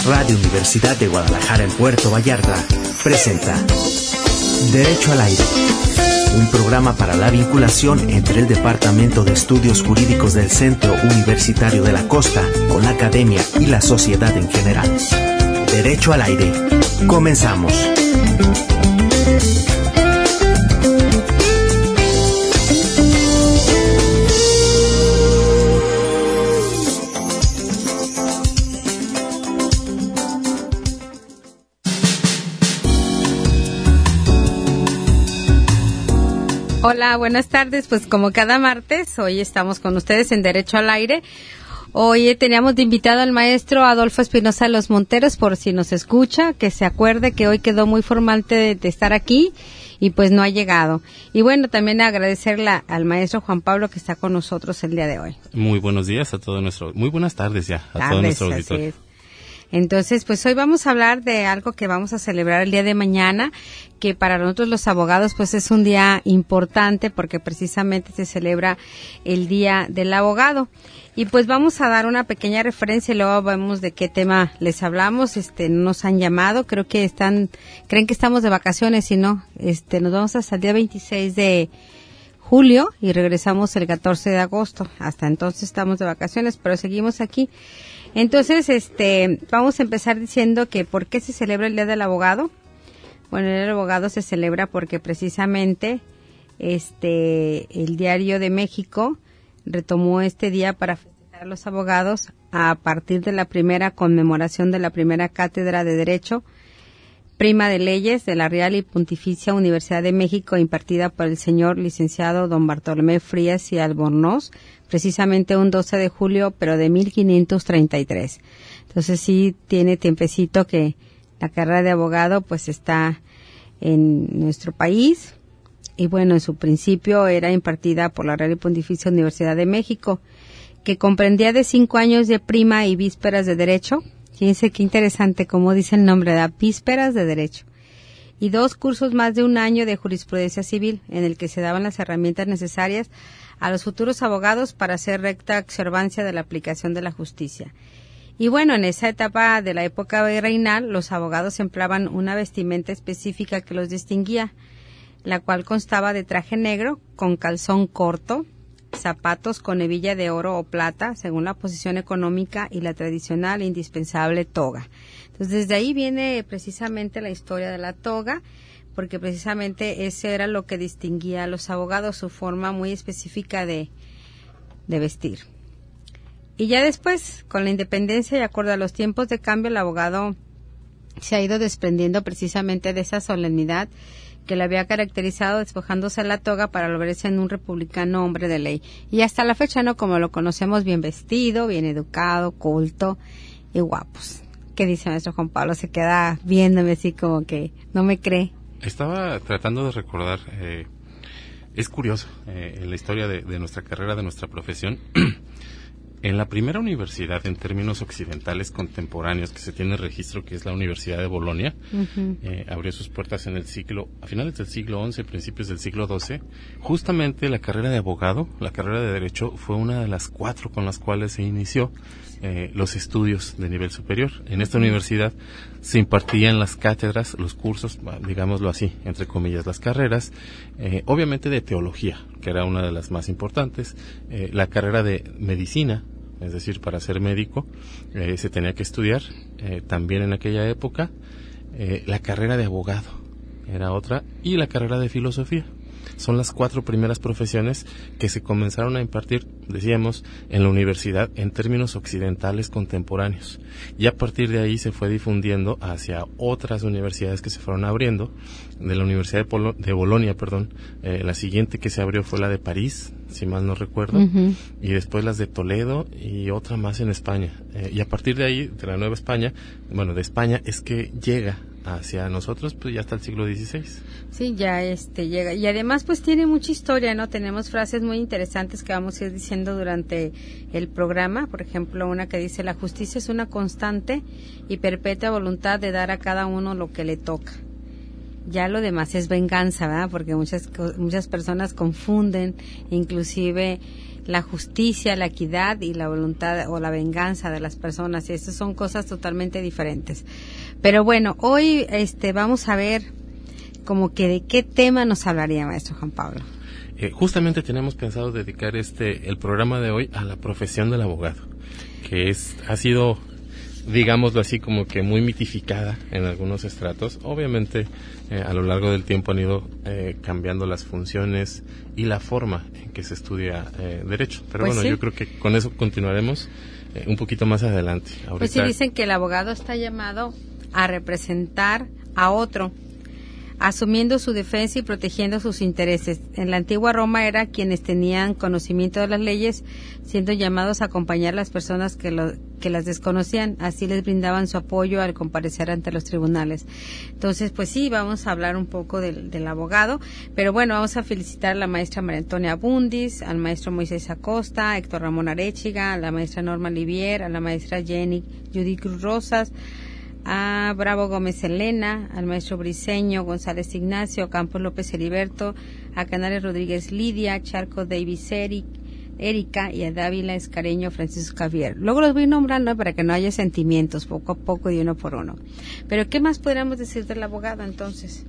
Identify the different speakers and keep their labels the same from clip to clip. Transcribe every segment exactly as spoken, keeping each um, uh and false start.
Speaker 1: Radio Universidad de Guadalajara en Puerto Vallarta presenta Derecho al Aire, un programa para la vinculación entre el Departamento de Estudios Jurídicos del Centro Universitario de la Costa con la academia y la sociedad en general. Derecho al Aire. Comenzamos.
Speaker 2: Hola, buenas tardes. Pues como cada martes, hoy estamos con ustedes en Derecho al Aire. Hoy teníamos de invitado al maestro Adolfo Espinosa Los Monteros, por si nos escucha, que se acuerde que hoy quedó muy formal de, de estar aquí y pues no ha llegado. Y bueno, también agradecerle al maestro Juan Pablo que está con nosotros el día de hoy.
Speaker 3: Muy buenos días a todo nuestro, muy buenas tardes ya a
Speaker 2: tardes,
Speaker 3: todo nuestro auditorio.
Speaker 2: Entonces, pues hoy vamos a hablar de algo que vamos a celebrar el día de mañana, que para nosotros los abogados pues es un día importante porque precisamente se celebra el Día del Abogado. Y pues vamos a dar una pequeña referencia y luego vemos de qué tema les hablamos. Este, nos han llamado, creo que están, creen que estamos de vacaciones y no, este, nos vamos hasta el día veintiséis de julio y regresamos el catorce de agosto. Hasta entonces estamos de vacaciones, pero seguimos aquí. Entonces, este, vamos a empezar diciendo que ¿por qué se celebra el Día del Abogado? Bueno, el Día del Abogado se celebra porque precisamente, este, el Diario de México retomó este día para felicitar a los abogados a partir de la primera conmemoración de la primera cátedra de Derecho Prima de Leyes de la Real y Pontificia Universidad de México, impartida por el señor licenciado don Bartolomé Frías y Albornoz, precisamente un doce de julio, pero de mil quinientos treinta y tres. Entonces sí tiene tiempecito que la carrera de abogado pues está en nuestro país y bueno, en su principio era impartida por la Real y Pontificia Universidad de México, que comprendía de cinco años de prima y vísperas de Derecho. Fíjense qué interesante, como dice el nombre, de vísperas de Derecho. Y dos cursos más de un año de jurisprudencia civil, en el que se daban las herramientas necesarias a los futuros abogados para hacer recta observancia de la aplicación de la justicia. Y bueno, en esa etapa de la época virreinal, los abogados empleaban una vestimenta específica que los distinguía, la cual constaba de traje negro con calzón corto, zapatos con hebilla de oro o plata, según la posición económica, y la tradicional e indispensable toga. Entonces, desde ahí viene precisamente la historia de la toga, porque precisamente eso era lo que distinguía a los abogados, su forma muy específica de, de vestir. Y ya después, con la independencia y acorde a los tiempos de cambio, el abogado se ha ido desprendiendo precisamente de esa solemnidad que le había caracterizado, despojándose la toga para volverse en un republicano hombre de ley. Y hasta la fecha, ¿no? Como lo conocemos, bien vestido, bien educado, culto y guapos. ¿Qué dice nuestro Juan Pablo? Se queda viéndome así como que no me cree.
Speaker 3: Estaba tratando de recordar, eh, es curioso, eh, en la historia de, de nuestra carrera, de nuestra profesión. En la primera universidad, en términos occidentales contemporáneos, que se tiene registro, que es la Universidad de Bolonia, uh-huh. eh, abrió sus puertas en el siglo, a finales del siglo once, principios del siglo doce. Justamente la carrera de abogado, la carrera de Derecho, fue una de las cuatro con las cuales se inició eh, los estudios de nivel superior. En esta universidad se impartían las cátedras, los cursos, digámoslo así, entre comillas, las carreras, eh, obviamente de teología, que era una de las más importantes, eh, la carrera de medicina, es decir, para ser médico eh, se tenía que estudiar eh, también en aquella época, eh, la carrera de abogado era otra, y la carrera de filosofía. Son las cuatro primeras profesiones que se comenzaron a impartir, decíamos, en la universidad en términos occidentales contemporáneos. Y a partir de ahí se fue difundiendo hacia otras universidades que se fueron abriendo. De la Universidad de, Polo, de Bolonia, perdón, eh, la siguiente que se abrió fue la de París, si mal no recuerdo, uh-huh. y después las de Toledo y otra más en España. Eh, y a partir de ahí, de la Nueva España, bueno, de España, es que llega hacia nosotros, pues ya hasta el siglo dieciséis.
Speaker 2: Sí, ya este llega. Y además, pues tiene mucha historia, ¿no? Tenemos frases muy interesantes que vamos a ir diciendo durante el programa. Por ejemplo, una que dice: la justicia es una constante y perpetua voluntad de dar a cada uno lo que le toca. ya lo demás es venganza, ¿verdad? Porque muchas muchas personas confunden inclusive la justicia, la equidad y la voluntad o la venganza de las personas, y estas son cosas totalmente diferentes. Pero bueno, hoy este vamos a ver como que de qué tema nos hablaría, maestro Juan Pablo.
Speaker 3: Eh, justamente tenemos pensado dedicar este el programa de hoy a la profesión del abogado, que es ha sido, digámoslo así, como que muy mitificada en algunos estratos. Obviamente, eh, a lo largo del tiempo han ido eh, cambiando las funciones y la forma en que se estudia eh, derecho. Pero
Speaker 2: Pues
Speaker 3: bueno,
Speaker 2: sí.
Speaker 3: yo creo que con eso continuaremos eh, un poquito más adelante. Ahorita,
Speaker 2: Pues sí, dicen que el abogado está llamado a representar a otro, asumiendo su defensa y protegiendo sus intereses. En la antigua Roma era quienes tenían conocimiento de las leyes, siendo llamados a acompañar a las personas que, lo, que las desconocían. Así les brindaban su apoyo al comparecer ante los tribunales. Entonces, pues sí, vamos a hablar un poco del, del abogado, pero bueno, vamos a felicitar a la maestra María Antonia Bundis, al maestro Moisés Acosta, a Héctor Ramón Arechiga, a la maestra Norma Livier, a la maestra Jenny Judy Cruz Rosas, a Bravo Gómez Elena, al maestro Briceño González Ignacio, Campos López Heriberto, a Canales Rodríguez Lidia, Charco Davis Eric, Erika y a Dávila Escareño Francisco Javier. Luego los voy nombrando para que no haya sentimientos, poco a poco y uno por uno. Pero ¿qué más podríamos decir del abogado entonces?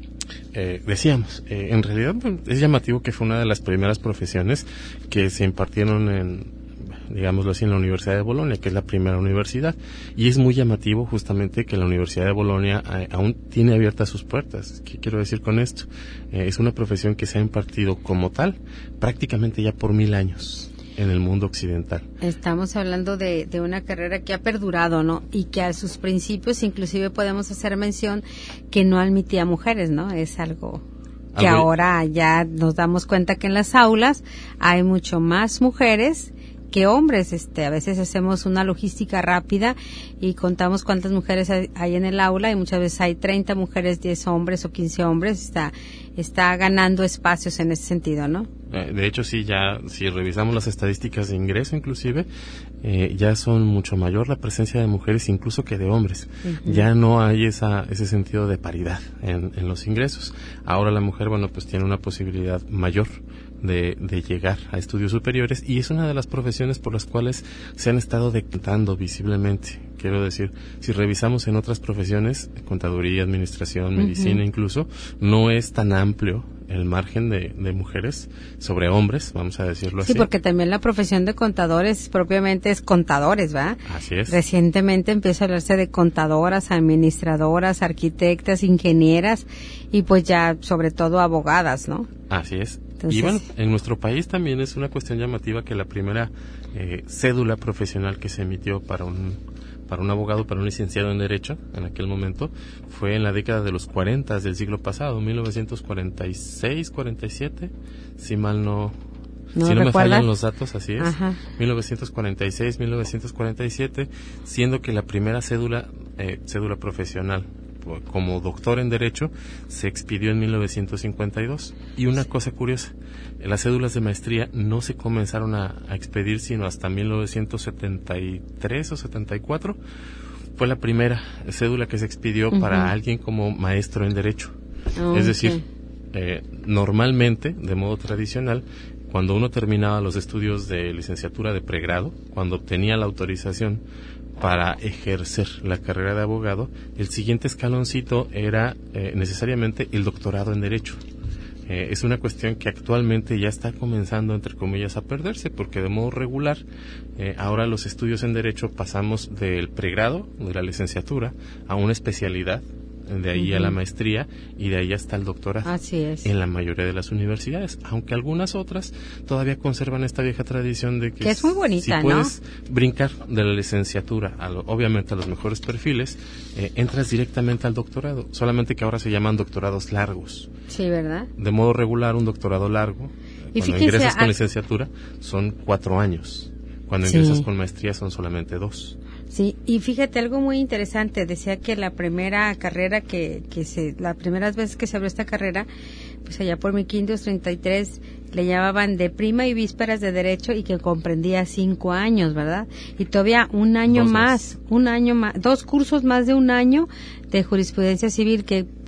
Speaker 3: Eh, decíamos, eh, en realidad bueno, es llamativo que fue una de las primeras profesiones que se impartieron en, digámoslo así, en la Universidad de Bolonia, que es la primera universidad, y es muy llamativo justamente que la Universidad de Bolonia eh, aún tiene abiertas sus puertas. ¿Qué quiero decir con esto? Eh, es una profesión que se ha impartido como tal prácticamente ya por mil años en el mundo occidental.
Speaker 2: Estamos hablando de, de una carrera que ha perdurado, ¿no? Y que a sus principios inclusive podemos hacer mención que no admitía mujeres, ¿no? Es algo que
Speaker 3: Algo...
Speaker 2: ahora ya nos damos cuenta que en las aulas hay mucho más mujeres que hombres. Este, a veces hacemos una logística rápida y contamos cuántas mujeres hay, hay en el aula, y muchas veces hay treinta mujeres, diez hombres o quince hombres. Está, está ganando espacios en ese sentido, ¿no?
Speaker 3: Eh, de hecho, sí, ya, si revisamos las estadísticas de ingreso inclusive, eh, ya son mucho mayor la presencia de mujeres incluso que de hombres. Uh-huh. Ya no hay esa, ese sentido de paridad en, en los ingresos. Ahora la mujer, bueno, pues tiene una posibilidad mayor De, de llegar a estudios superiores, y es una de las profesiones por las cuales se han estado decantando visiblemente. Quiero decir, si revisamos en otras profesiones, contaduría, administración, medicina, uh-huh, incluso, no es tan amplio el margen de, de mujeres sobre hombres, vamos a decirlo así.
Speaker 2: Sí, porque también la profesión de contadores propiamente es contadores, ¿verdad?
Speaker 3: Así es.
Speaker 2: Recientemente empieza a hablarse de contadoras, administradoras, arquitectas, ingenieras y pues ya sobre todo abogadas, ¿no?
Speaker 3: Así es.
Speaker 2: Entonces,
Speaker 3: y bueno, en nuestro país también es una cuestión llamativa que la primera eh, cédula profesional que se emitió para un para un abogado, para un licenciado en Derecho, en aquel momento, fue en la década de los cuarenta del siglo pasado, mil novecientos cuarenta y seis, cuarenta y siete, si mal no...
Speaker 2: ¿No
Speaker 3: si no
Speaker 2: recuerdas?
Speaker 3: me fallan los datos, así es.
Speaker 2: Ajá.
Speaker 3: mil novecientos cuarenta y seis, mil novecientos cuarenta y siete, siendo que la primera cédula, eh, cédula profesional como doctor en Derecho se expidió en mil novecientos cincuenta y dos. Y una cosa curiosa, las cédulas de maestría no se comenzaron a, a expedir sino hasta mil novecientos setenta y tres o setenta y cuatro. Fue la primera cédula que se expidió, uh-huh, para alguien como maestro en Derecho. Okay. Es decir, eh, normalmente, de modo tradicional, cuando uno terminaba los estudios de licenciatura de pregrado, cuando obtenía la autorización para ejercer la carrera de abogado, el siguiente escaloncito era eh, necesariamente el doctorado en Derecho. Eh, es una cuestión que actualmente ya está comenzando, entre comillas, a perderse, porque de modo regular, eh, ahora los estudios en Derecho pasamos del pregrado, de la licenciatura, a una especialidad, de ahí uh-huh, a la maestría, y de ahí hasta el doctorado.
Speaker 2: Así es.
Speaker 3: En la mayoría de las universidades, aunque algunas otras todavía conservan esta vieja tradición de que,
Speaker 2: que es muy bonita,
Speaker 3: si puedes,
Speaker 2: ¿no?,
Speaker 3: brincar de la licenciatura, a lo, obviamente a los mejores perfiles, eh, entras directamente al doctorado, solamente que ahora se llaman doctorados largos.
Speaker 2: Sí, ¿verdad?
Speaker 3: De modo regular, un doctorado largo,
Speaker 2: y
Speaker 3: cuando
Speaker 2: fíjense,
Speaker 3: ingresas con
Speaker 2: a...
Speaker 3: licenciatura, son cuatro años. Cuando
Speaker 2: sí,
Speaker 3: ingresas con maestría son solamente dos.
Speaker 2: Sí, y fíjate algo muy interesante, decía que la primera carrera que, que se, las primeras veces que se abrió esta carrera, pues allá por mil quinientos treinta y tres le llamaban de prima y vísperas de Derecho, y que comprendía cinco años, ¿verdad? Y todavía un año más, más, un año más, dos cursos más de un año de jurisprudencia civil, que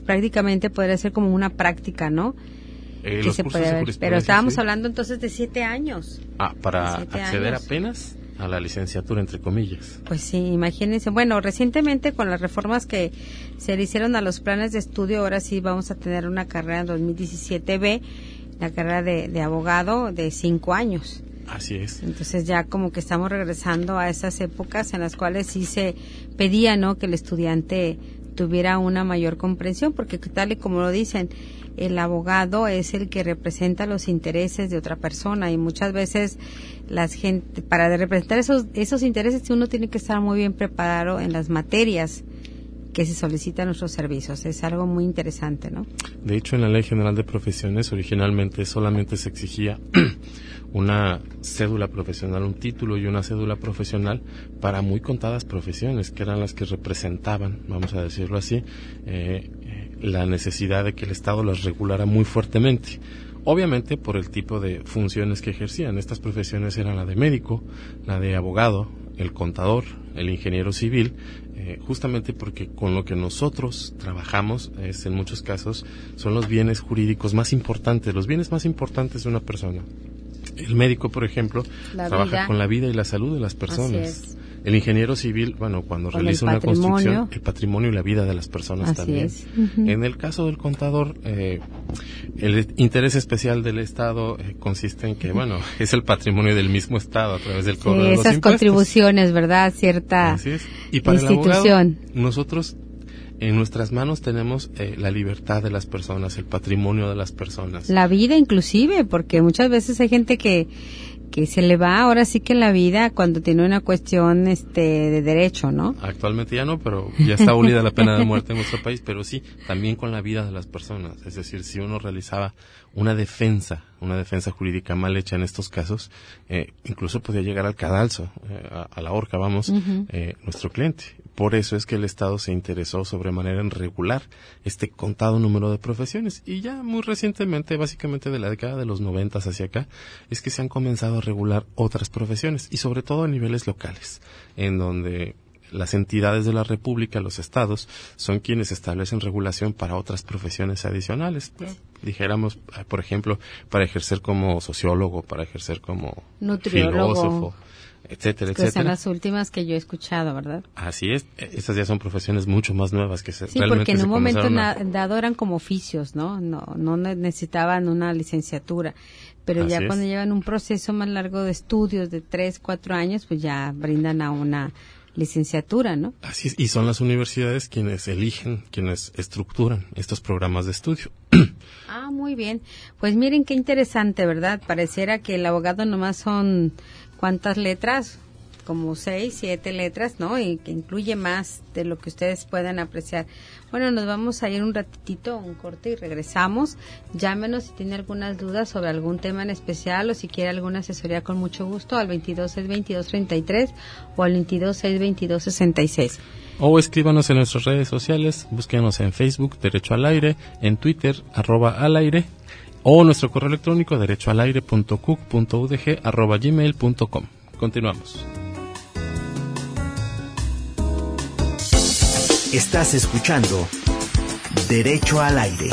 Speaker 2: prácticamente podría ser como una práctica, ¿no?
Speaker 3: Eh,
Speaker 2: que
Speaker 3: los
Speaker 2: se
Speaker 3: cursos
Speaker 2: puede
Speaker 3: de
Speaker 2: ver.
Speaker 3: jurisprudencia,
Speaker 2: Pero estábamos
Speaker 3: sí.
Speaker 2: hablando entonces de siete años.
Speaker 3: Ah, para
Speaker 2: Siete
Speaker 3: acceder
Speaker 2: años.
Speaker 3: apenas a la licenciatura, entre comillas.
Speaker 2: Pues sí, imagínense. Bueno, recientemente con las reformas que se le hicieron a los planes de estudio, ahora sí vamos a tener una carrera en dos mil diecisiete B, la carrera de, de abogado de cinco años.
Speaker 3: Así es.
Speaker 2: Entonces ya como que estamos regresando a esas épocas en las cuales sí se pedía, ¿no?, que el estudiante tuviera una mayor comprensión, porque tal y como lo dicen, el abogado es el que representa los intereses de otra persona y muchas veces las gente, para representar esos esos intereses uno tiene que estar muy bien preparado en las materias que se solicitan nuestros servicios. Es algo muy interesante, ¿no?
Speaker 3: De hecho, en la Ley General de Profesiones originalmente solamente se exigía una cédula profesional, un título y una cédula profesional para muy contadas profesiones, que eran las que representaban, vamos a decirlo así, eh, la necesidad de que el Estado las regulara muy fuertemente. Obviamente por el tipo de funciones que ejercían. Estas profesiones eran la de médico, la de abogado, el contador, el ingeniero civil, eh, justamente porque con lo que nosotros trabajamos es en muchos casos son los bienes jurídicos más importantes, los bienes más importantes de una persona. El médico, por ejemplo,
Speaker 2: la
Speaker 3: trabaja
Speaker 2: vida.
Speaker 3: con la vida y la salud de las personas.
Speaker 2: Así es.
Speaker 3: El ingeniero civil, bueno, cuando
Speaker 2: Con
Speaker 3: realiza
Speaker 2: el
Speaker 3: una
Speaker 2: patrimonio.
Speaker 3: construcción, el patrimonio y la vida de las personas
Speaker 2: Así
Speaker 3: también.
Speaker 2: es. Uh-huh.
Speaker 3: En el caso del contador, eh, el interés especial del Estado eh, consiste en que, bueno, es el patrimonio del mismo Estado a través del cobro
Speaker 2: Sí,
Speaker 3: de los
Speaker 2: esas
Speaker 3: impuestos.
Speaker 2: contribuciones, ¿verdad? Cierta
Speaker 3: Así es. Y para
Speaker 2: institución.
Speaker 3: el abogado, nosotros en nuestras manos tenemos eh, la libertad de las personas, el patrimonio de las personas.
Speaker 2: La vida inclusive, porque muchas veces hay gente que que se le va ahora sí que la vida cuando tiene una cuestión este de derecho, ¿no?
Speaker 3: Actualmente ya no, pero ya está abolida la pena de muerte en nuestro país, pero sí, también con la vida de las personas. Es decir, si uno realizaba una defensa, una defensa jurídica mal hecha en estos casos, eh, incluso podía llegar al cadalso, eh, a, a la horca, vamos, uh-huh. eh, nuestro cliente. Por eso es que el Estado se interesó sobremanera en regular este contado número de profesiones. Y ya muy recientemente, básicamente de la década de los noventas hacia acá, es que se han comenzado a regular otras profesiones, y sobre todo a niveles locales, en donde las entidades de la República, los estados, son quienes establecen regulación para otras profesiones adicionales. Dijéramos, por ejemplo, para ejercer como sociólogo, para ejercer como
Speaker 2: nutriólogo,
Speaker 3: filósofo, etcétera,
Speaker 2: que
Speaker 3: etcétera.
Speaker 2: son las últimas que yo he escuchado, ¿verdad?
Speaker 3: Así es, estas ya son profesiones mucho más nuevas que se
Speaker 2: sí,
Speaker 3: realmente
Speaker 2: porque en un momento
Speaker 3: na-
Speaker 2: a... dado eran como oficios, ¿no? No, no necesitaban una licenciatura, pero Así ya es. Cuando llevan un proceso más largo de estudios de tres, cuatro años, pues ya brindan a una licenciatura, ¿no?
Speaker 3: Así es, y son las universidades quienes eligen, quienes estructuran estos programas de estudio.
Speaker 2: Ah, muy bien. Pues miren qué interesante, ¿verdad? Pareciera que el abogado nomás son, ¿cuántas letras? Como seis, siete letras, ¿no? Y que incluye más de lo que ustedes puedan apreciar. Bueno, nos vamos a ir un ratitito, un corte y regresamos. Llámenos si tiene algunas dudas sobre algún tema en especial o si quiere alguna asesoría con mucho gusto al veintidós seis veintidós treinta y tres o al veintidós seis veintidós sesenta y seis.
Speaker 3: O escríbanos en nuestras redes sociales, búsquenos en Facebook, Derecho al Aire, en Twitter, arroba al aire, o nuestro correo electrónico, derechoalaire punto cuc punto u d g arroba gmail punto com. Continuamos.
Speaker 1: Estás escuchando Derecho al Aire.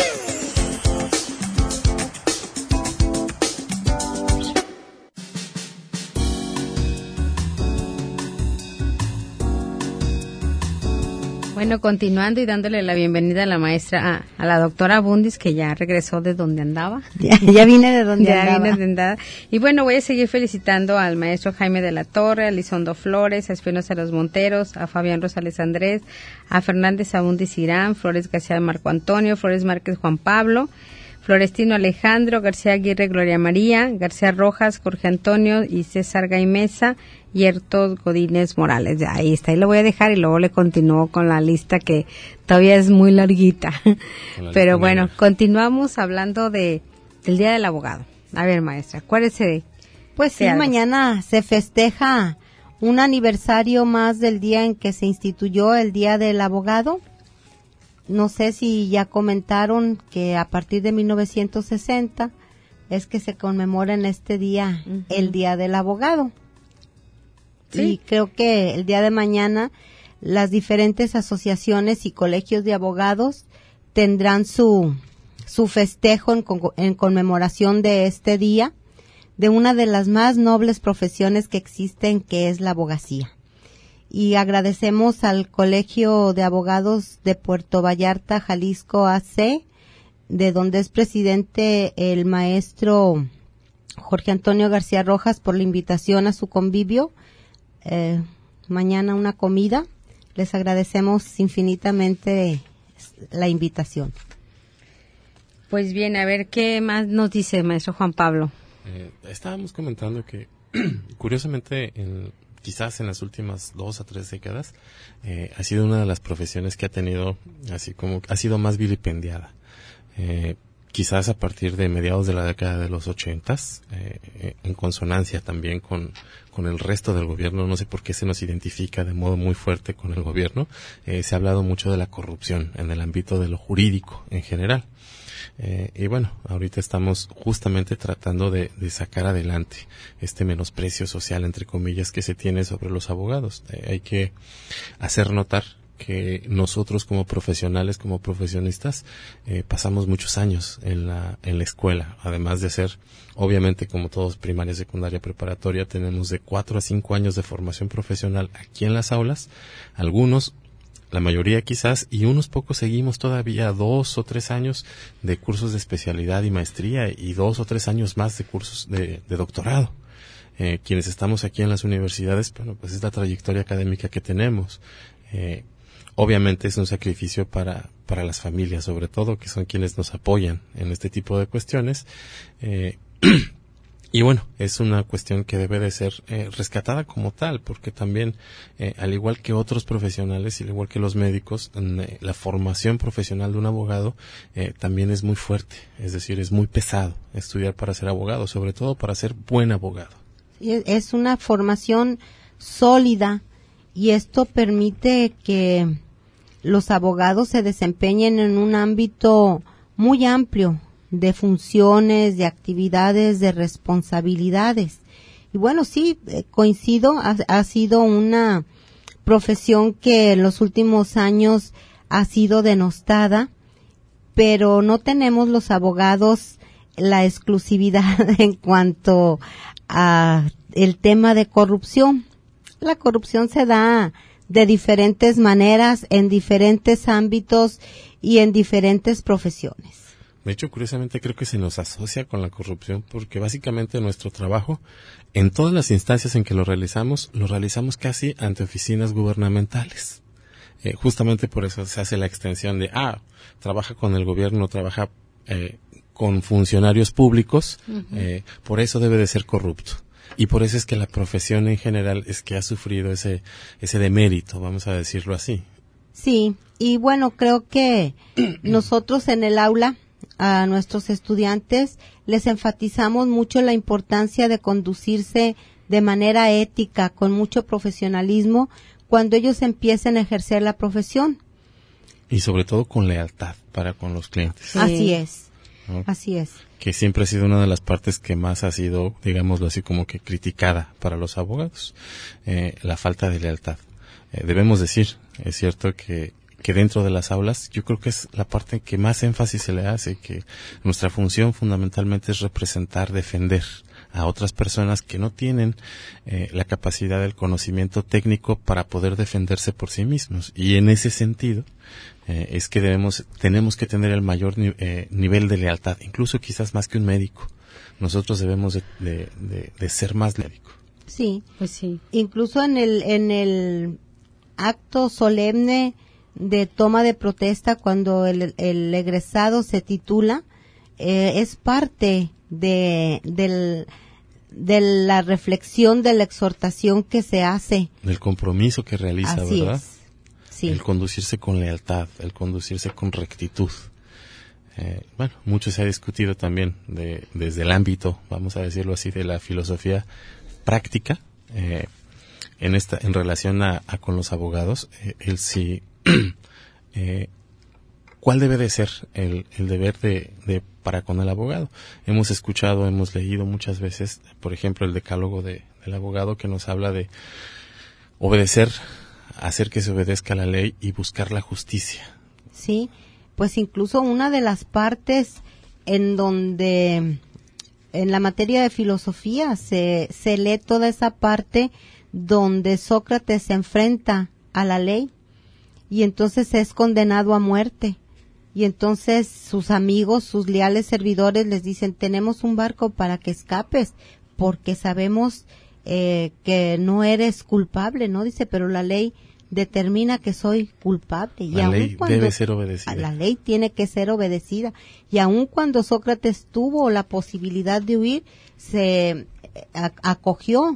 Speaker 2: Bueno, continuando y dándole la bienvenida a la maestra, a, a la doctora Bundis, que ya regresó de donde andaba.
Speaker 4: Ya, ya vine de donde
Speaker 2: ya
Speaker 4: andaba.
Speaker 2: Vine de andaba. Y bueno, voy a seguir felicitando al maestro Jaime de la Torre, a Lizondo Flores, a Espinosa Los Monteros, a Fabián Rosales Andrés, a Fernández Abundis Irán, Flores García Marco Antonio, Flores Márquez Juan Pablo, Florestino Alejandro, García Aguirre Gloria María, García Rojas, Jorge Antonio y César Gaimesa, y Hertos Godínez Morales. Ya, ahí está, ahí lo voy a dejar y luego le continúo con la lista que todavía es muy larguita. Pero bueno, negra. Continuamos hablando de del Día del Abogado. A ver, maestra, ¿cuál es ese?
Speaker 4: Pues sí, mañana se festeja un aniversario más del día en que se instituyó el Día del Abogado. No sé si ya comentaron que a partir de mil novecientos sesenta es que se conmemora en este día uh-huh. el Día del Abogado. ¿Sí? Y creo que el día de mañana las diferentes asociaciones y colegios de abogados tendrán su, su festejo en, en conmemoración de este día, de una de las más nobles profesiones que existen, que es la abogacía. Y agradecemos al Colegio de Abogados de Puerto Vallarta, Jalisco A C, de donde es presidente el maestro Jorge Antonio García Rojas, por la invitación a su convivio. Eh, mañana una comida. Les agradecemos infinitamente la invitación.
Speaker 2: Pues bien, a ver, ¿qué más nos dice maestro Juan Pablo?
Speaker 3: Eh, estábamos comentando que, curiosamente, en, quizás en las últimas dos a tres décadas, eh, ha sido una de las profesiones que ha tenido, así como, ha sido más vilipendiada. Eh, quizás a partir de mediados de la década de los ochentas, eh, en consonancia también con, con el resto del gobierno, no sé por qué se nos identifica de modo muy fuerte con el gobierno, eh, se ha hablado mucho de la corrupción en el ámbito de lo jurídico en general. Eh, y bueno, ahorita estamos justamente tratando de, de sacar adelante este menosprecio social, entre comillas, que se tiene sobre los abogados. Eh, hay que hacer notar que nosotros como profesionales, como profesionistas, eh, pasamos muchos años en la, en la escuela, además de ser, obviamente, como todos, primaria, secundaria, preparatoria, tenemos de cuatro a cinco años de formación profesional aquí en las aulas, algunos, la mayoría quizás, y unos pocos seguimos todavía dos o tres años de cursos de especialidad y maestría, y dos o tres años más de cursos de, de doctorado. Eh, quienes estamos aquí en las universidades, bueno, pues es la trayectoria académica que tenemos. Eh, obviamente es un sacrificio para, para las familias, sobre todo, que son quienes nos apoyan en este tipo de cuestiones. Eh, Y bueno, es una cuestión que debe de ser eh, rescatada como tal, porque también, eh, al igual que otros profesionales, y al igual que los médicos, eh, la formación profesional de un abogado eh, también es muy fuerte, es decir, es muy pesado estudiar para ser abogado, sobre todo para ser buen abogado.
Speaker 4: Es una formación sólida, y esto permite que los abogados se desempeñen en un ámbito muy amplio de funciones, de actividades, de responsabilidades. Y bueno, sí, eh, coincido, ha, ha sido una profesión que en los últimos años ha sido denostada, pero no tenemos los abogados la exclusividad en cuanto a el tema de corrupción. La corrupción se da de diferentes maneras, en diferentes ámbitos y en diferentes profesiones.
Speaker 3: De hecho, curiosamente creo que se nos asocia con la corrupción porque básicamente nuestro trabajo, en todas las instancias en que lo realizamos, lo realizamos casi ante oficinas gubernamentales. Eh, justamente por eso se hace la extensión de, ah, trabaja con el gobierno, trabaja eh, con funcionarios públicos, uh-huh. eh, por eso debe de ser corrupto. Y por eso es que la profesión en general es que ha sufrido ese, ese demérito, vamos a decirlo así.
Speaker 4: Sí, y bueno, creo que nosotros en el aula, a nuestros estudiantes les enfatizamos mucho la importancia de conducirse de manera ética, con mucho profesionalismo, cuando ellos empiecen a ejercer la profesión.
Speaker 3: Y sobre todo con lealtad para con los clientes.
Speaker 4: Sí. Así es, ¿no? Así es.
Speaker 3: Que siempre ha sido una de las partes que más ha sido, digámoslo así, como que criticada para los abogados, eh, la falta de lealtad. Eh, debemos decir, es cierto que que dentro de las aulas, yo creo que es la parte que más énfasis se le hace, que nuestra función fundamentalmente es representar, defender a otras personas que no tienen eh, la capacidad del conocimiento técnico para poder defenderse por sí mismos. Y en ese sentido, eh, es que debemos, tenemos que tener el mayor ni, eh, nivel de lealtad, incluso quizás más que un médico. Nosotros debemos de, de, de, de ser más médicos.
Speaker 4: Sí,
Speaker 2: pues sí.
Speaker 4: Incluso en el, en el acto solemne de toma de protesta, cuando el, el egresado se titula, eh, es parte de, del, de la reflexión, de la exhortación que se hace.
Speaker 3: Del compromiso que realiza,
Speaker 4: Así
Speaker 3: ¿verdad?
Speaker 4: Es. Sí.
Speaker 3: El conducirse con lealtad, el conducirse con rectitud. Eh, bueno, mucho se ha discutido también de, desde el ámbito, vamos a decirlo así, de la filosofía práctica, eh, en esta, en relación a, a con los abogados, eh, el si Eh, ¿cuál debe de ser el, el deber de, de para con el abogado? Hemos escuchado, hemos leído muchas veces, por ejemplo, el decálogo de, del abogado, que nos habla de obedecer, hacer que se obedezca la ley y buscar la justicia.
Speaker 4: Sí, pues incluso una de las partes en donde en la materia de filosofía se, se lee toda esa parte donde Sócrates se enfrenta a la ley y entonces es condenado a muerte. Y entonces sus amigos, sus leales servidores les dicen, tenemos un barco para que escapes, porque sabemos eh, que no eres culpable, ¿no? Dice, pero la ley determina que soy culpable.
Speaker 3: La
Speaker 4: y
Speaker 3: ley
Speaker 4: aun cuando,
Speaker 3: debe ser obedecida.
Speaker 4: La ley tiene que ser obedecida. Y aun cuando Sócrates tuvo la posibilidad de huir, se a, acogió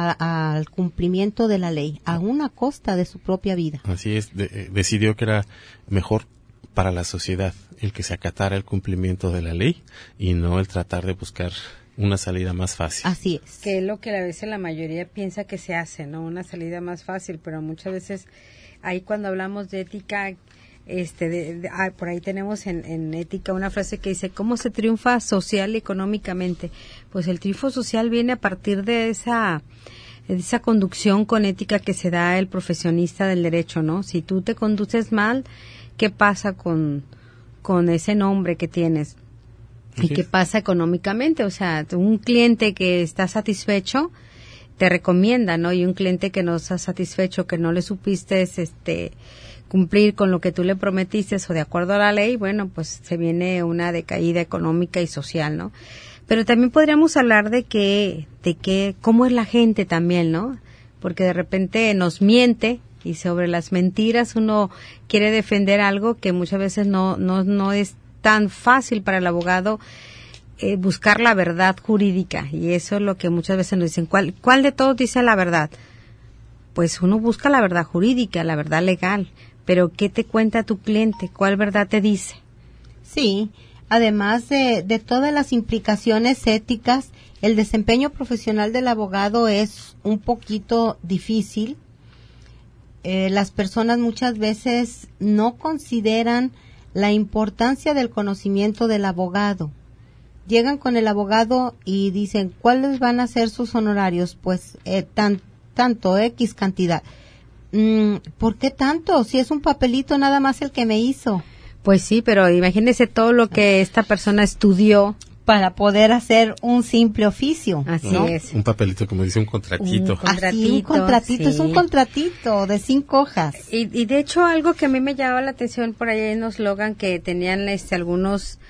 Speaker 4: a, al cumplimiento de la ley, aún a costa de su propia vida.
Speaker 3: Así es, de, decidió que era mejor para la sociedad el que se acatara el cumplimiento de la ley y no el tratar de buscar una salida más fácil.
Speaker 4: Así es.
Speaker 2: Que es lo que a veces la mayoría piensa que se hace, ¿no? Una salida más fácil, pero muchas veces ahí cuando hablamos de ética, este, de, de, ah, por ahí tenemos en, en ética una frase que dice, ¿cómo se triunfa social y económicamente? Pues el triunfo social viene a partir de esa, de esa conducción con ética que se da el profesionista del derecho, ¿no? Si tú te conduces mal, ¿qué pasa con, con ese nombre que tienes? ¿Y sí. qué pasa económicamente? O sea, un cliente que está satisfecho te recomienda, ¿no? Y un cliente que no está satisfecho, que no le supiste este, cumplir con lo que tú le prometiste o de acuerdo a la ley, bueno, pues se viene una decaída económica y social, ¿no? Pero también podríamos hablar de que, de que, cómo es la gente también, ¿no? Porque de repente nos miente, y sobre las mentiras uno quiere defender algo que muchas veces no no no es tan fácil para el abogado eh, buscar la verdad jurídica, y eso es lo que muchas veces nos dicen, ¿cuál cuál de todos dice la verdad? Pues uno busca la verdad jurídica, la verdad legal, pero ¿qué te cuenta tu cliente? ¿Cuál verdad te dice?
Speaker 4: Sí, además de de todas las implicaciones éticas, el desempeño profesional del abogado es un poquito difícil. Eh, las personas muchas veces no consideran la importancia del conocimiento del abogado. Llegan con el abogado y dicen, ¿cuáles van a ser sus honorarios? Pues eh, tan, tanto, X cantidad. Mm, ¿por qué tanto? Si es un papelito nada más el que me hizo.
Speaker 2: Pues sí, pero imagínese todo lo que esta persona estudió
Speaker 4: para poder hacer un simple oficio.
Speaker 2: Así
Speaker 4: ¿no?
Speaker 2: es.
Speaker 3: Un papelito, como dice, un contratito.
Speaker 2: Un contratito,
Speaker 4: Así, un contratito,
Speaker 2: sí.
Speaker 4: es un contratito de cinco hojas.
Speaker 2: Y, y de hecho algo que a mí me llamaba la atención por ahí en un eslogan que tenían este algunos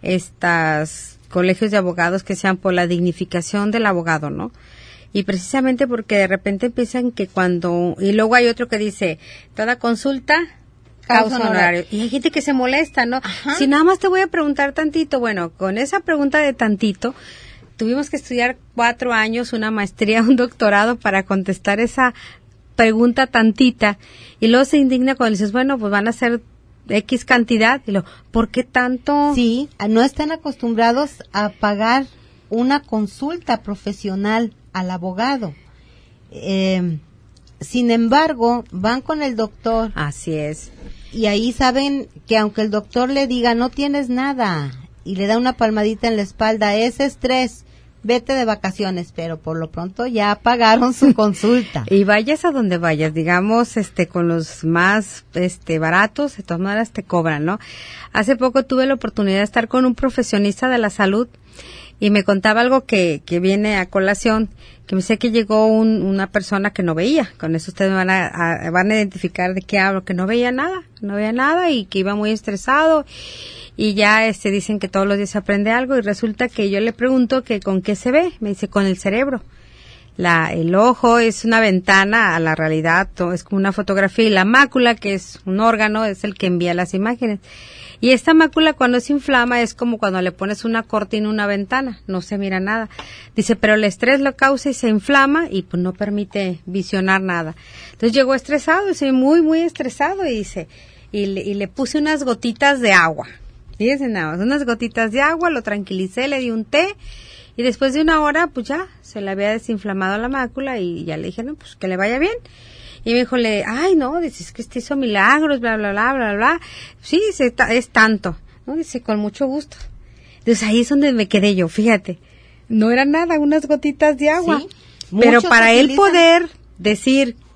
Speaker 2: estas colegios de abogados que sean por la dignificación del abogado, ¿no? Y precisamente porque de repente empiezan que cuando, y luego hay otro que dice, toda consulta causa honorario. Y hay gente que se molesta, ¿no? Ajá. Si nada más te voy a preguntar tantito, bueno, con esa pregunta de tantito, tuvimos que estudiar cuatro años, una maestría, un doctorado para contestar esa pregunta tantita. Y luego se indigna cuando dices, bueno, pues van a ser X cantidad. Y luego, ¿por qué tanto?
Speaker 4: Sí, no están acostumbrados a pagar una consulta profesional al abogado. Eh, sin embargo, van con el doctor.
Speaker 2: Así es.
Speaker 4: Y ahí saben que aunque el doctor le diga, no tienes nada, y le da una palmadita en la espalda, es estrés, vete de vacaciones, pero por lo pronto ya pagaron su consulta.
Speaker 2: Y vayas a donde vayas, digamos, este, con los más, este, baratos, de todas maneras te cobran, ¿no? Hace poco tuve la oportunidad de estar con un profesionista de la salud y me contaba algo que, que viene a colación, que me dice que llegó un, una persona que no veía. Con eso ustedes van a, a, van a identificar de qué hablo, que no veía nada, no veía nada y que iba muy estresado. Y ya este dicen que todos los días se aprende algo y resulta que yo le pregunto que con qué se ve. Me dice, con el cerebro. La, el ojo es una ventana a la realidad, es como una fotografía, y la mácula, que es un órgano, es el que envía las imágenes. Y esta mácula cuando se inflama es como cuando le pones una cortina a una ventana, no se mira nada. Dice, pero el estrés lo causa y se inflama y pues no permite visionar nada. Entonces llegó estresado, dice, muy, muy estresado, y dice, y le, y le puse unas gotitas de agua. Fíjense nada más, unas gotitas de agua, lo tranquilicé, le di un té, y después de una hora, pues ya, se le había desinflamado la mácula, y ya le dije, no, pues que le vaya bien. Y me dijo, le, ay, no, dice, es que este hizo milagros, bla, bla, bla, bla, bla. Sí, dice, es tanto, ¿no? Dice, con mucho gusto. Entonces ahí es donde me quedé yo, fíjate. No era nada, unas gotitas de agua. Sí, pero para él poder decir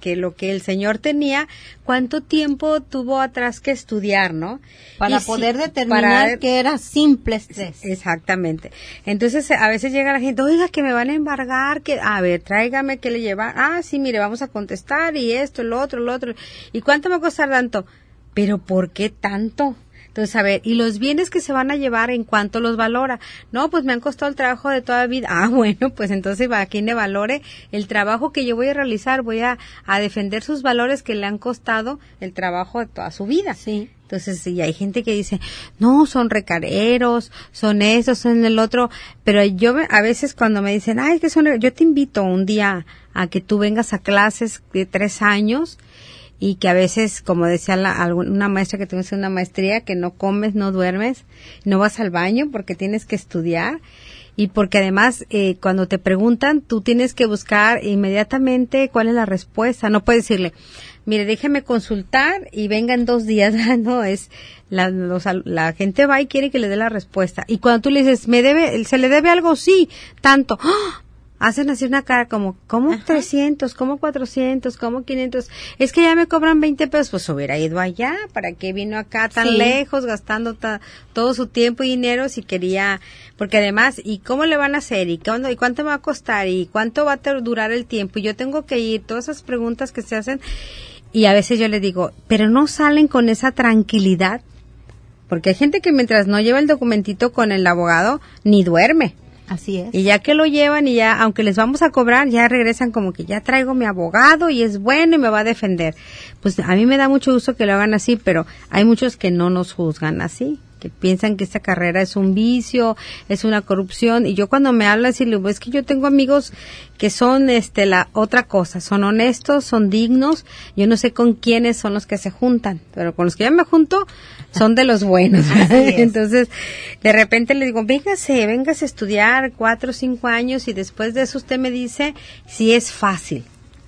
Speaker 2: que lo que el señor tenía, cuánto tiempo tuvo atrás que estudiar, ¿no?
Speaker 4: Para
Speaker 2: y
Speaker 4: poder
Speaker 2: si,
Speaker 4: determinar
Speaker 2: para,
Speaker 4: que era simple estrés.
Speaker 2: Exactamente. Entonces, a veces llega la gente, oiga, que me van a embargar, que, a ver, tráigame, que le lleva, ah, sí, mire, vamos a contestar, y esto, lo otro, lo otro, ¿y cuánto me va a costar tanto? Pero, ¿por qué tanto? Entonces, a ver, ¿y los bienes que se van a llevar en cuánto los valora? No, pues me han costado el trabajo de toda la vida. Ah, bueno, pues entonces a quien le valore el trabajo que yo voy a realizar, voy a, a defender sus valores que le han costado el trabajo de toda su vida.
Speaker 4: Sí.
Speaker 2: Entonces, y hay gente que dice, no, son recareros, son eso, son el otro, pero yo a veces cuando me dicen, ay, que son, yo te invito un día a que tú vengas a clases de tres años, y que a veces, como decía la, una maestra que tuvimos en una maestría, que no comes, no duermes, no vas al baño porque tienes que estudiar, y porque además eh, cuando te preguntan, tú tienes que buscar inmediatamente cuál es la respuesta. No puedes decirle, mire, déjeme consultar y venga en dos días. No, es la, los, la gente va y quiere que le dé la respuesta. Y cuando tú le dices, me debe, ¿se le debe algo? Sí, tanto. ¡Oh! Hacen así una cara como, ¿cómo Ajá. trescientos? ¿Cómo cuatrocientos? ¿Cómo quinientos? Es que ya me cobran veinte pesos. Pues hubiera ido allá. ¿Para qué vino acá tan sí. lejos, gastando ta, todo su tiempo y dinero si quería? Porque además, ¿y cómo le van a hacer? ¿Y cuándo, y cuánto me va a costar? ¿Y cuánto va a durar el tiempo? Y yo tengo que ir. Todas esas preguntas que se hacen. Y a veces yo les digo, pero no salen con esa tranquilidad. Porque hay gente que mientras no lleva el documentito con el abogado, ni duerme.
Speaker 4: Así es.
Speaker 2: Y ya que lo llevan y ya, aunque les vamos a cobrar, ya regresan como que ya traigo mi abogado y es bueno y me va a defender. Pues a mí me da mucho gusto que lo hagan así, pero hay muchos que no nos juzgan así, que piensan que esta carrera es un vicio, es una corrupción. Y yo cuando me hablan, sí, le digo, es que yo tengo amigos que son este la otra cosa, son honestos, son dignos. Yo no sé con quiénes son los que se juntan, pero con los que yo me junto son de los buenos. Entonces, de repente le digo, véngase, véngase a estudiar cuatro o cinco años y después de eso usted me dice si es fácil.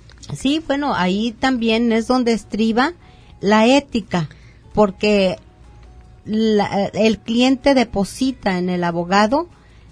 Speaker 4: Sí, bueno, ahí también es donde estriba la ética, porque la, el cliente deposita en el abogado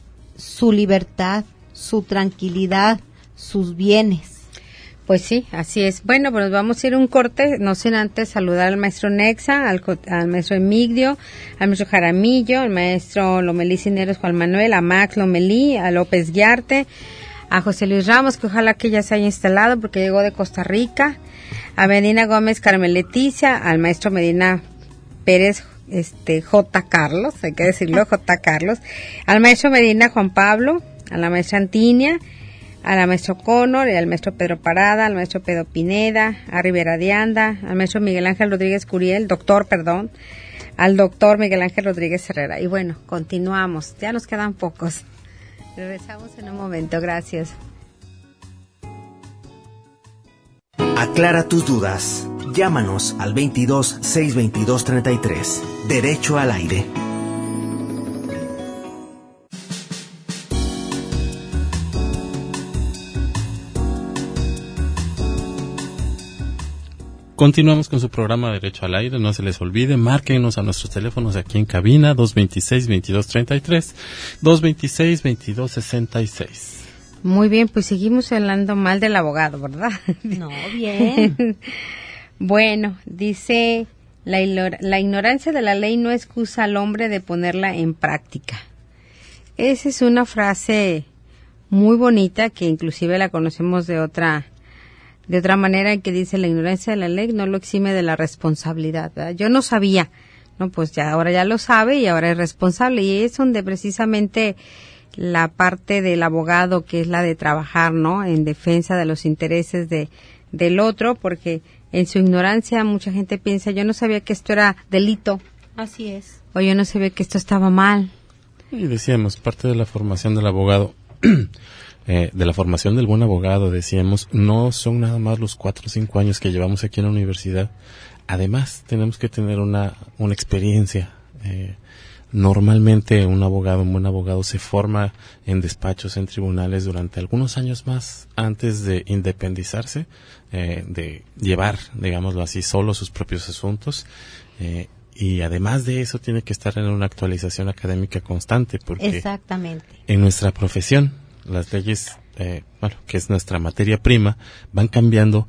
Speaker 4: su libertad, su tranquilidad, sus bienes.
Speaker 2: Pues sí, así es. Bueno, pues vamos a ir a un corte, no sin antes saludar al maestro Nexa, al, al maestro Emigdio, al maestro Jaramillo, al maestro Lomelí Cineros Juan Manuel, a Max Lomelí, a López Guiarte, a José Luis Ramos, que ojalá que ya se haya instalado porque llegó de Costa Rica, a Medina Gómez Carmen Leticia, al maestro Medina Pérez este J. Carlos, hay que decirlo, J. Carlos, al maestro Medina Juan Pablo, a la maestra Antinia, a la maestro Connor, y al maestro Pedro Parada, al maestro Pedro Pineda, a Rivera de Anda, al maestro Miguel Ángel Rodríguez Curiel, doctor, perdón, al doctor Miguel Ángel Rodríguez Herrera. Y bueno, continuamos, ya nos quedan pocos. Regresamos en un momento, gracias.
Speaker 1: Aclara tus dudas. Llámanos al veintidós, seiscientos veintidós, treinta y tres. Derecho al aire.
Speaker 3: Continuamos con su programa Derecho al Aire. No se les olvide, márquenos a nuestros teléfonos aquí en cabina, dos veintiséis, veintidós treinta y tres, dos veintiséis, veintidós sesenta y seis.
Speaker 2: Muy bien, pues seguimos hablando mal del abogado, ¿verdad?
Speaker 4: No, bien.
Speaker 2: Bueno, dice, la, la ignorancia de la ley no excusa al hombre de ponerla en práctica. Esa es una frase muy bonita que inclusive la conocemos de otra de otra manera, en que dice, la ignorancia de la ley no lo exime de la responsabilidad, ¿verdad? Yo no sabía, no, pues ya ahora ya lo sabe y ahora es responsable, y es donde precisamente la parte del abogado, que es la de trabajar, ¿no?, en defensa de los intereses de del otro, porque en su ignorancia mucha gente piensa, yo no sabía que esto era delito.
Speaker 4: Así es.
Speaker 2: O yo no sabía que esto estaba mal.
Speaker 3: Y decíamos, parte de la formación del abogado, eh, de la formación del buen abogado, decíamos, no son nada más los cuatro o cinco años que llevamos aquí en la universidad. Además, tenemos que tener una, una experiencia. Eh, normalmente un abogado, un buen abogado se forma en despachos, en tribunales durante algunos años más antes de independizarse, eh, de llevar, digámoslo así, solo sus propios asuntos. Eh, y además de eso tiene que estar en una actualización académica constante, porque
Speaker 4: exactamente,
Speaker 3: en nuestra profesión las leyes, eh, bueno, que es nuestra materia prima, van cambiando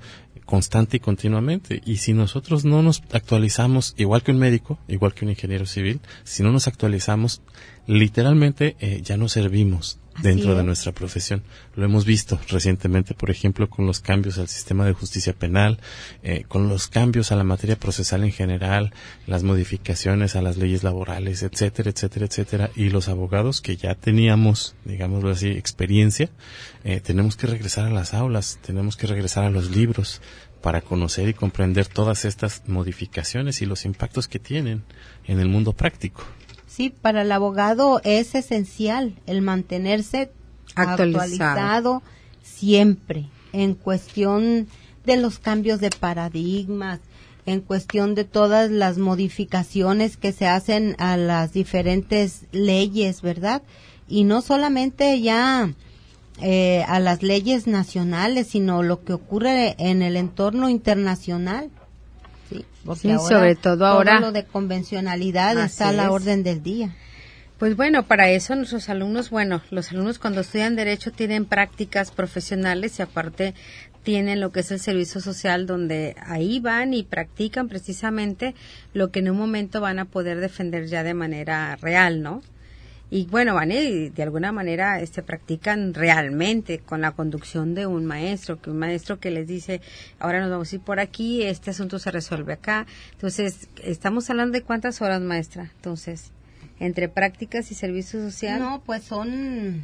Speaker 3: constante y continuamente. Y si nosotros no nos actualizamos, igual que un médico, igual que un ingeniero civil, si no nos actualizamos, literalmente eh, ya no servimos dentro de nuestra profesión. Lo hemos visto recientemente, por ejemplo, con los cambios al sistema de justicia penal, eh, con los cambios a la materia procesal en general, las modificaciones a las leyes laborales, etcétera, etcétera, etcétera. Y los abogados que ya teníamos, digámoslo así, experiencia, eh, tenemos que regresar a las aulas, tenemos que regresar a los libros para conocer y comprender todas estas modificaciones y los impactos que tienen en el mundo práctico.
Speaker 4: Sí, para el abogado es esencial el mantenerse actualizado. actualizado siempre en cuestión de los cambios de paradigmas, en cuestión de todas las modificaciones que se hacen a las diferentes leyes, ¿verdad? Y no solamente ya eh, a las leyes nacionales, sino lo que ocurre en el entorno internacional. Sí, porque
Speaker 2: sí,
Speaker 4: ahora,
Speaker 2: sobre todo ahora
Speaker 4: todo lo de convencionalidad está a la orden del día.
Speaker 2: Pues bueno, para eso nuestros alumnos, bueno, los alumnos cuando estudian Derecho tienen prácticas profesionales y aparte tienen lo que es el servicio social, donde ahí van y practican precisamente lo que en un momento van a poder defender ya de manera real, ¿no? Y bueno, van y de alguna manera este practican realmente con la conducción de un maestro, que un maestro que les dice, ahora nos vamos a ir por aquí, este asunto se resuelve acá. Entonces, estamos hablando de cuántas horas, maestra, entonces, entre prácticas y servicio social.
Speaker 4: No, pues son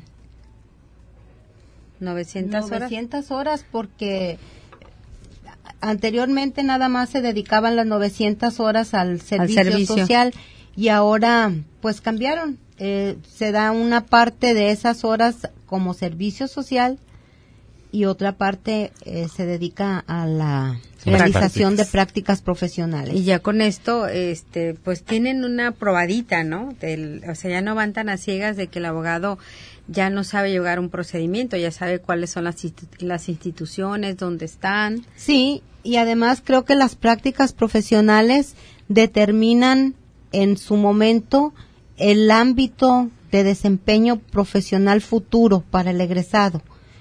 Speaker 2: novecientas horas.
Speaker 4: novecientas horas porque anteriormente nada más se dedicaban las novecientas horas al servicio, al servicio. social y ahora pues cambiaron. Eh, se da una parte de esas horas como servicio social y otra parte eh, se dedica a la sí, realización prácticas. de prácticas profesionales.
Speaker 2: Y ya con esto, este, pues tienen una probadita, ¿no? Del, o sea, ya no van tan a ciegas de que el abogado ya no sabe llevar un procedimiento, ya sabe cuáles son las, las instituciones, dónde están.
Speaker 4: Sí, y además creo que las prácticas profesionales determinan en su momento el ámbito de desempeño profesional futuro para el egresado,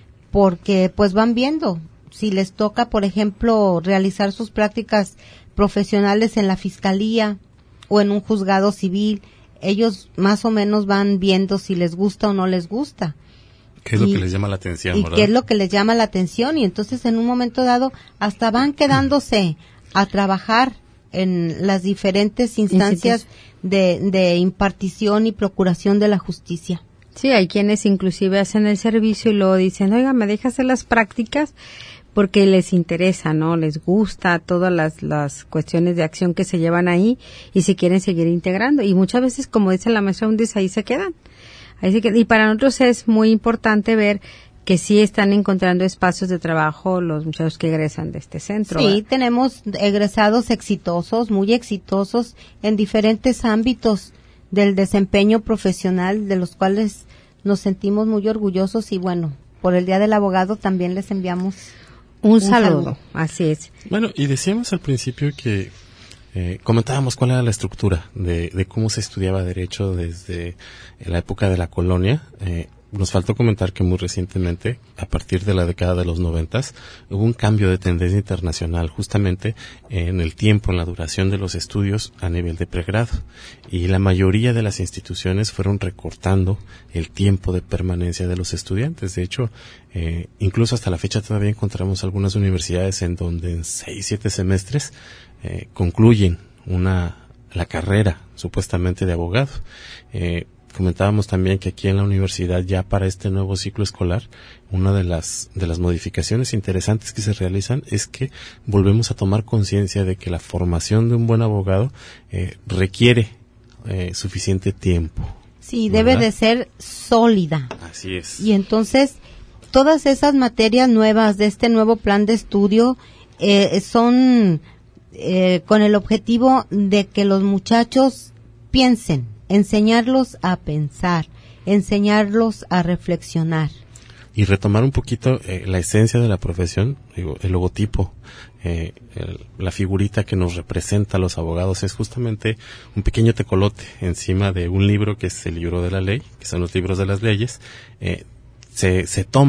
Speaker 4: porque pues van viendo si les toca, por ejemplo, realizar sus prácticas profesionales en la fiscalía o en un juzgado civil, ellos más o menos van viendo si les gusta o no les gusta.
Speaker 3: ¿Qué es y, lo que les llama la atención,
Speaker 4: y
Speaker 3: verdad?
Speaker 4: qué es lo que les llama la atención, y entonces en un momento dado hasta van quedándose a trabajar en las diferentes instancias de, de impartición y procuración de la justicia.
Speaker 2: Sí, hay quienes inclusive hacen el servicio y luego dicen, oiga, ¿me deja hacer las prácticas? Porque les interesa, ¿no? Les gusta todas las, las cuestiones de acción que se llevan ahí y se quieren seguir integrando. Y muchas veces, como dice la maestra Undis, ahí se quedan. Ahí se quedan. Y para nosotros es muy importante ver que sí están encontrando espacios de trabajo los muchachos que egresan de este centro.
Speaker 4: Sí,
Speaker 2: ¿verdad?
Speaker 4: Tenemos egresados exitosos, muy exitosos en diferentes ámbitos del desempeño profesional, de los cuales nos sentimos muy orgullosos y bueno, por el Día del Abogado también les enviamos
Speaker 2: un, un saludo.
Speaker 4: saludo.
Speaker 2: Así es.
Speaker 3: Bueno, y decíamos al principio que eh, comentábamos cuál era la estructura de, de cómo se estudiaba Derecho desde la época de la colonia. Eh, Nos faltó comentar que muy recientemente, a partir de la década de los noventas, hubo un cambio de tendencia internacional justamente en el tiempo, en la duración de los estudios a nivel de pregrado. Y la mayoría de las instituciones fueron recortando el tiempo de permanencia de los estudiantes. De hecho, eh, incluso hasta la fecha todavía encontramos algunas universidades en donde en seis, siete semestres eh, concluyen una la carrera supuestamente de abogado. Eh, Comentábamos también que aquí en la universidad, ya para este nuevo ciclo escolar, una de las de las modificaciones interesantes que se realizan es que volvemos a tomar conciencia de que la formación de un buen abogado eh, requiere eh, suficiente tiempo.
Speaker 4: Sí, ¿verdad? Debe de ser sólida.
Speaker 3: Así es.
Speaker 4: Y entonces, todas esas materias nuevas de este nuevo plan de estudio eh, son eh, con el objetivo de que los muchachos piensen, enseñarlos a pensar, enseñarlos a reflexionar.
Speaker 3: Y retomar un poquito eh, la esencia de la profesión, digo, el logotipo, eh, el, la figurita que nos representa a los abogados es justamente un pequeño tecolote encima de un libro que es el libro de la ley, que son los libros de las leyes. Eh, se, se toma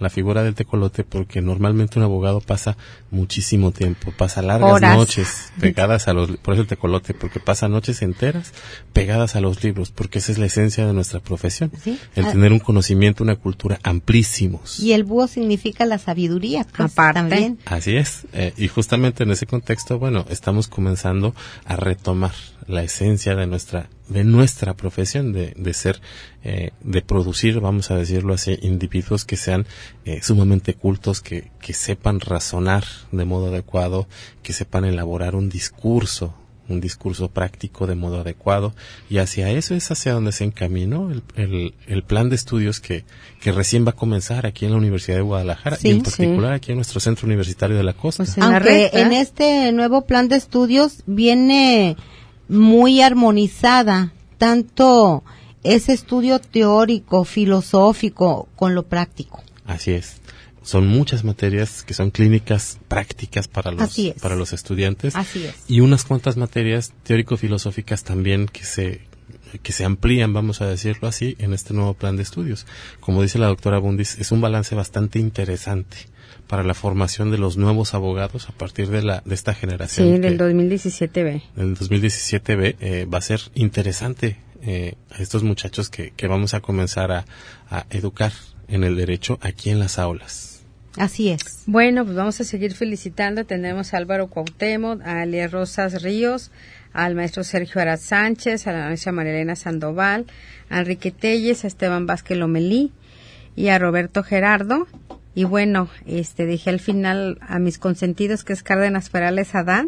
Speaker 3: la figura del tecolote, porque normalmente un abogado pasa muchísimo tiempo, pasa largas
Speaker 2: Horas.
Speaker 3: noches pegadas a los, por eso el tecolote, porque pasa noches enteras pegadas a los libros, porque esa es la esencia de nuestra profesión,
Speaker 4: ¿Sí?
Speaker 3: el
Speaker 4: Ah.
Speaker 3: tener un conocimiento, una cultura amplísimos.
Speaker 4: Y el búho significa la sabiduría, pues,
Speaker 2: Aparte.
Speaker 4: también.
Speaker 3: Así es, eh, y justamente en ese contexto, bueno, estamos comenzando a retomar la esencia de nuestra de nuestra profesión, de, de ser, eh, de producir, vamos a decirlo así, individuos que sean eh, sumamente cultos, que, que sepan razonar de modo adecuado, que sepan elaborar un discurso, un discurso práctico de modo adecuado, y hacia eso es hacia donde se encaminó el, el, el plan de estudios que, que recién va a comenzar aquí en la Universidad de Guadalajara,
Speaker 4: Sí,
Speaker 3: y en particular
Speaker 2: sí.
Speaker 3: aquí en nuestro Centro Universitario de la Costa.
Speaker 2: Pues en la
Speaker 4: Aunque
Speaker 2: recta.
Speaker 4: en este nuevo plan de estudios viene muy armonizada tanto ese estudio teórico, filosófico, con lo práctico.
Speaker 3: Así es. Son muchas materias que son clínicas prácticas para los
Speaker 4: Así es.
Speaker 3: para los estudiantes
Speaker 4: Así es.
Speaker 3: y unas cuantas materias teórico-filosóficas también que se que se amplían, vamos a decirlo así, en este nuevo plan de estudios. Como dice la doctora Bundis, es un balance bastante interesante para la formación de los nuevos abogados a partir de la de esta generación.
Speaker 2: Sí,
Speaker 3: que-
Speaker 2: del dos mil diecisiete B.
Speaker 3: el dos mil diecisiete B eh, va a ser interesante eh, a estos muchachos que, que vamos a comenzar a, a educar en el derecho aquí en las aulas.
Speaker 4: Así es.
Speaker 2: Bueno, pues vamos a seguir felicitando. Tenemos a Álvaro Cuauhtémoc, a Alia Rosas Ríos, al maestro Sergio Arad Sánchez, a la maestra Marilena Sandoval, a Enrique Telles, a Esteban Vázquez Lomelí y a Roberto Gerardo. Y bueno, este dije al final a mis consentidos, que es Cárdenas Perales Adán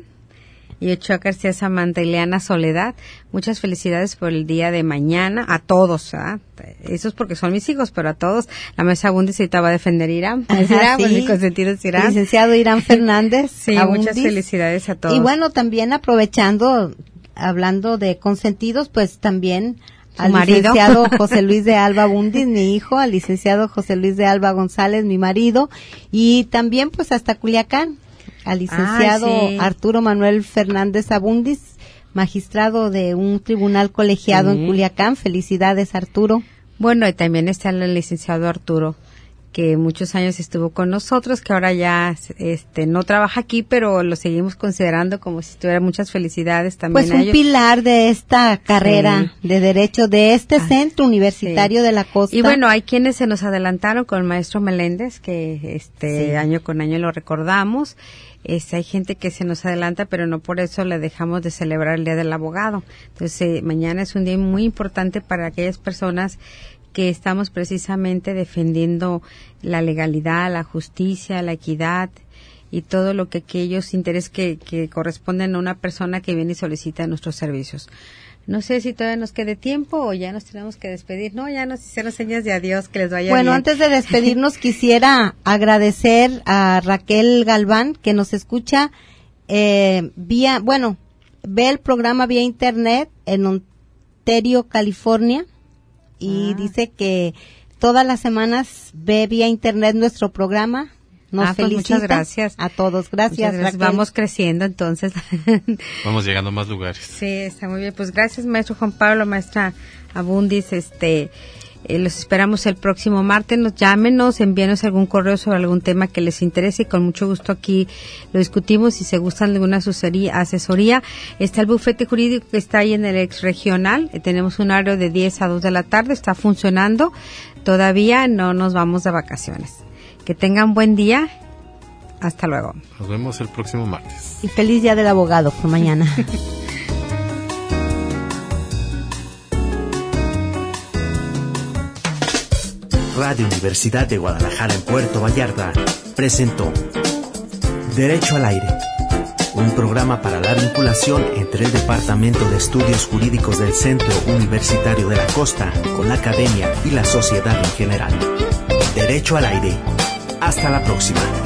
Speaker 2: y Ochoa García Samantha Ileana Soledad. Muchas felicidades por el día de mañana a todos. ¿Ah? Eso es porque son mis hijos, pero a todos. La maestra Bundis ahorita va a defender Irán. Es
Speaker 4: Ajá,
Speaker 2: Irán,
Speaker 4: sí.
Speaker 2: pues mi consentido es Irán.
Speaker 4: Licenciado Irán Fernández.
Speaker 2: Sí,
Speaker 4: Abundis.
Speaker 2: muchas felicidades a todos.
Speaker 4: Y bueno, también aprovechando, hablando de consentidos, pues también
Speaker 2: Su
Speaker 4: al
Speaker 2: marido.
Speaker 4: licenciado José Luis de Alba Bundis, mi hijo, al licenciado José Luis de Alba González, mi marido, y también pues hasta Culiacán, al licenciado
Speaker 2: Ay, sí.
Speaker 4: Arturo Manuel Fernández Abundis, magistrado de un tribunal colegiado
Speaker 2: Sí.
Speaker 4: en Culiacán. Felicidades, Arturo.
Speaker 2: Bueno, y también está el licenciado Arturo, que muchos años estuvo con nosotros, que ahora ya este no trabaja aquí, pero lo seguimos considerando como si tuviera muchas felicidades también
Speaker 4: Pues
Speaker 2: a
Speaker 4: un
Speaker 2: ellos.
Speaker 4: pilar de esta carrera de derecho de este
Speaker 2: Ah,
Speaker 4: centro universitario
Speaker 2: sí.
Speaker 4: de la costa.
Speaker 2: Y bueno, hay quienes se nos adelantaron con el maestro Meléndez, que este
Speaker 4: Sí.
Speaker 2: año con año lo recordamos. Este, hay gente que se nos adelanta, pero no por eso le dejamos de celebrar el Día del Abogado. Entonces, eh, mañana es un día muy importante para aquellas personas que estamos precisamente defendiendo la legalidad, la justicia, la equidad y todo lo que aquellos intereses que, que corresponden a una persona que viene y solicita nuestros servicios. No sé si todavía nos quede tiempo o ya nos tenemos que despedir. No, ya nos hicieron señas de adiós, que les vaya
Speaker 4: Bueno,
Speaker 2: bien.
Speaker 4: antes de despedirnos quisiera agradecer a Raquel Galván, que nos escucha eh, vía, bueno, ve el programa vía internet en Ontario, California, y
Speaker 2: Ah.
Speaker 4: dice que todas las semanas ve vía internet nuestro programa. Nos
Speaker 2: Ah, pues
Speaker 4: felicita.
Speaker 2: muchas gracias.
Speaker 4: A todos, gracias,
Speaker 2: Muchas gracias.
Speaker 4: Raquel.
Speaker 2: Vamos creciendo entonces.
Speaker 3: Vamos llegando a más lugares.
Speaker 2: Sí, está muy bien. Pues gracias, maestro Juan Pablo, maestra Abundis. Este, eh, los esperamos el próximo martes. Nos llámenos, envíenos algún correo sobre algún tema que les interese y con mucho gusto aquí lo discutimos. Si se gustan de alguna asesoría, asesoría, está el bufete jurídico que está ahí en el ex regional. Eh, tenemos un horario de diez a dos de la tarde. Está funcionando. Todavía no nos vamos de vacaciones. Que tengan buen día. Hasta luego.
Speaker 3: Nos vemos el próximo martes.
Speaker 4: Y feliz día del abogado por mañana.
Speaker 1: Radio Universidad de Guadalajara en Puerto Vallarta presentó Derecho al Aire, un programa para la vinculación entre el Departamento de Estudios Jurídicos del Centro Universitario de la Costa con la academia y la sociedad en general. Derecho al Aire. Hasta la próxima.